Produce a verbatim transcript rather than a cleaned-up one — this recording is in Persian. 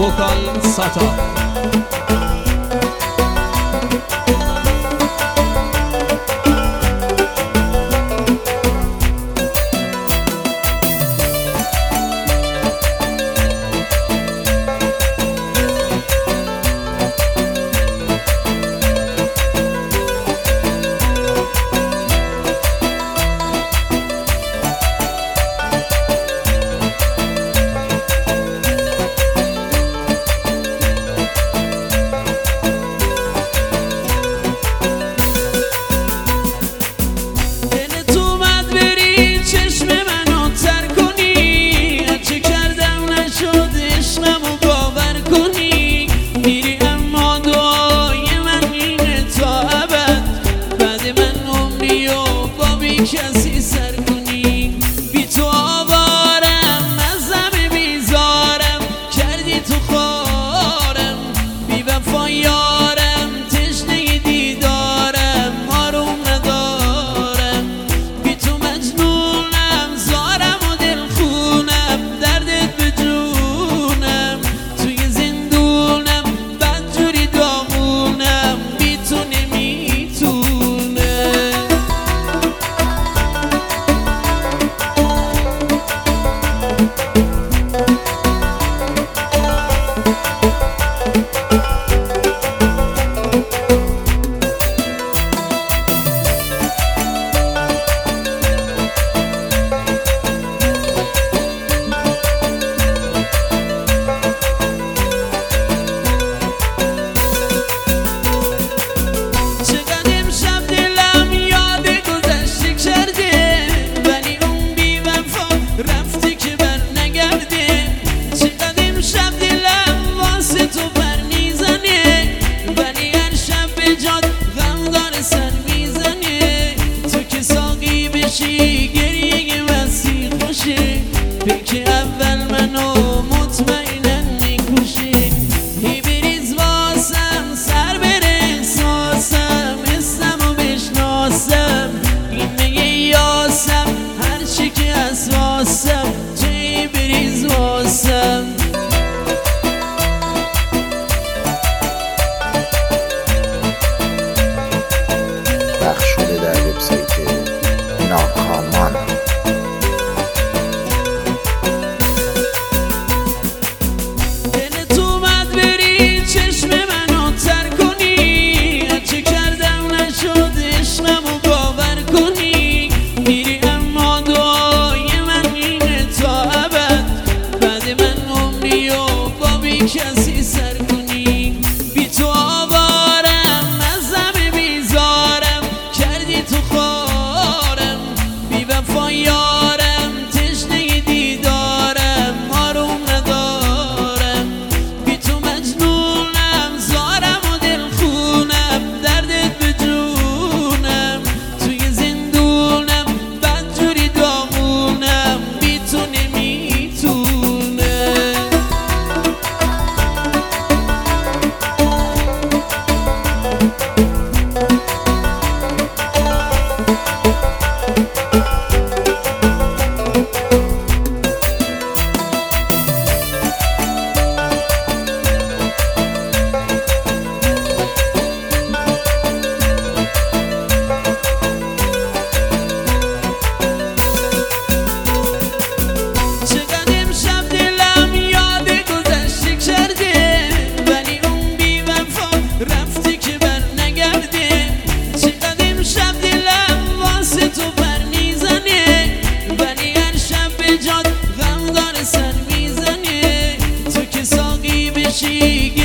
وکال ساتا. کسی سر کنی بی تو آوارم نزم بیزارم کردی تو خارم بی وفا یارم تشنه دیدارم آروم ندارم بی تو مجنونم زارم و دل خونم دردت به جونم توی زندونم بدجوری داغونم بی تو نمیتونم. گریه وسیع خوشه پیک اول منو مطمئنن میکشه هی بریز واسم سر بره احساسم اسم و بشناسم این میگه یاسم هرچی که از واسم توی بریز واسم. پخش شده در وبسایت ناکامان. دلت اومد بری چشم منو تر کنی هرچه کردم نشد عشقمو باور کنی میری اما دعای من اینه تا ابد بعد من عمری و با بی کسی سر کنی بی تو آوارم نزم بیزارم کردی تو خارم بی وفا یارم تشنه دیدارم آروم ندارم بی تو مجنونم زارم و دل خونم دردت به جونم توی زندونم بدجوری داغونم بی تو نمیتونم. She